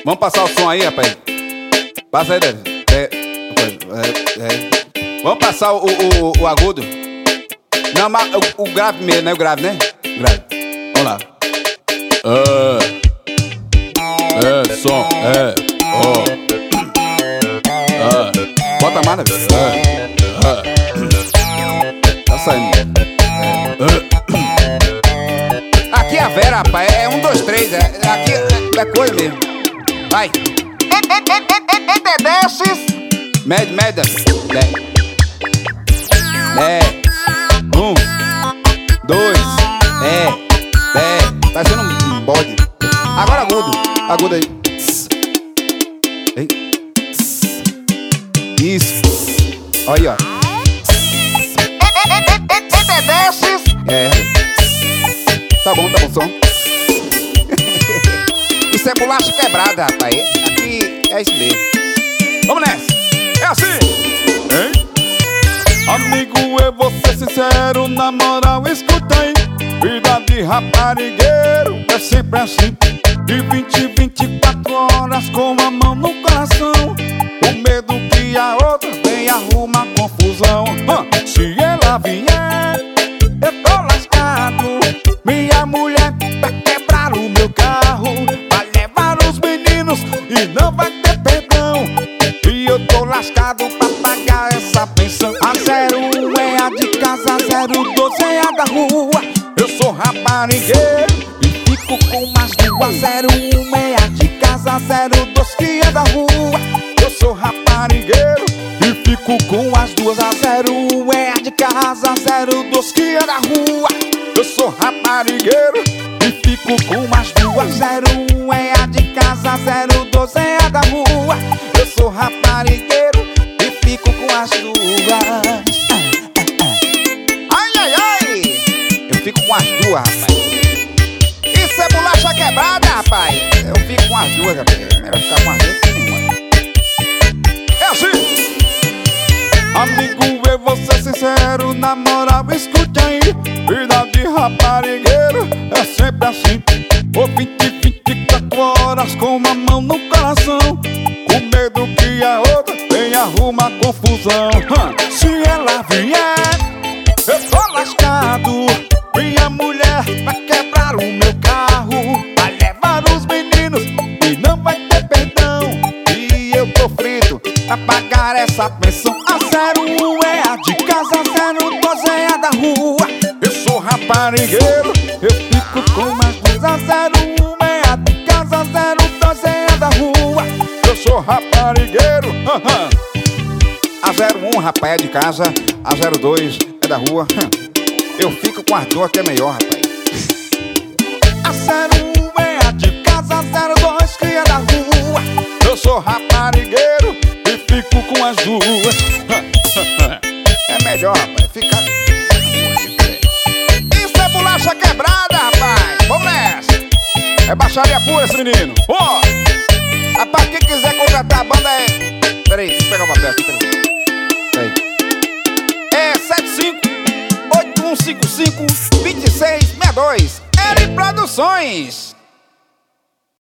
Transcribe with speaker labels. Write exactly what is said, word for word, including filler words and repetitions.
Speaker 1: Vamos passar o som aí, rapaz. Passa aí, Davi. É, é, é. Vamos passar o, o, o agudo. Não, mas o, o grave mesmo, né? O grave, né? Grave. Vamos lá. É, é, som, é, ó. É. Bota mais, Davi. É, é. Tá saindo. É. Aqui é a Vera, rapaz. É um, dois, três. É, aqui é, é coisa mesmo. Vai. Desces. Médio, médio. Dez. Dez. Um. Dois. É. Dez. Tá sendo um bode. Agora agudo. Agudo aí. Ei. Isso. Olha aí, ó. Desces. É. Tá bom, tá bom, som. Isso é bolacha quebrada, rapaz. Aqui é isso mesmo. Vamos nessa. É assim. Hein? Amigo, eu vou ser sincero, na moral, escuta aí. Vida de raparigueiro é sempre assim. De vinte, vinte e quatro horas com a mão no coração. O medo que a outra vem arruma confusão. ah, Se ela vier, eu tô lascado. Minha mulher vai quebrar o meu carro, vai levar os meninos e não vai ter perdão. E eu tô lascado pra pagar essa pensão. A zero um é a de casa, a zero doze é a da rua. Eu sou raparigueiro e fico com mais duas. Zero um é a de casa, zero doze que é da rua. Eu sou raparigueiro e fico com as duas. A zero um é a de casa, zero doze que é da rua. Eu sou raparigueiro e fico com as duas. Zero um é a de casa, zero doze é a da rua. Eu sou raparigueiro e fico com as duas. Ai, ai, ai. Eu fico com as duas, rapaz. Isso é bolacha quebrada, rapaz. Eu fico com as duas, rapaz. É melhor ficar com as duas que nenhuma. É assim. Amigo, eu vou ser sincero, na moral, escute aí. Vida de raparigueiro é sempre assim. Por vinte, vinte e quatro horas com uma mão no coração. Com medo que a outra vem arruma confusão. hum. Se ela vier, eu tô lascado. Minha mulher vai quebrar o meu carro, vai levar os meninos e não vai ter perdão. E eu tô frito pra pagar essa pensão. A zero um é a de casa, zero doze é a da rua. Eu sou raparigueiro, eu fico com mais duas. A zero um é a de casa, zero doze é a da rua. Eu sou raparigueiro. A zero um, rapaz, é de casa, a zero dois é da rua. Eu fico com as duas que é melhor, rapaz. A zero um é a de casa, zero dois que é da rua. Eu sou raparigueiro e fico com as duas. É melhor, rapaz, fica... Isso é bolacha quebrada, rapaz. Vamos nessa. É baixaria pura esse menino. Ó, oh. Rapaz, quem quiser contratar a banda é... Peraí, deixa eu pegar o papel aqui, peraí. Peraí. É sete cinco oito um cinco cinco dois seis seis dois. L Produções.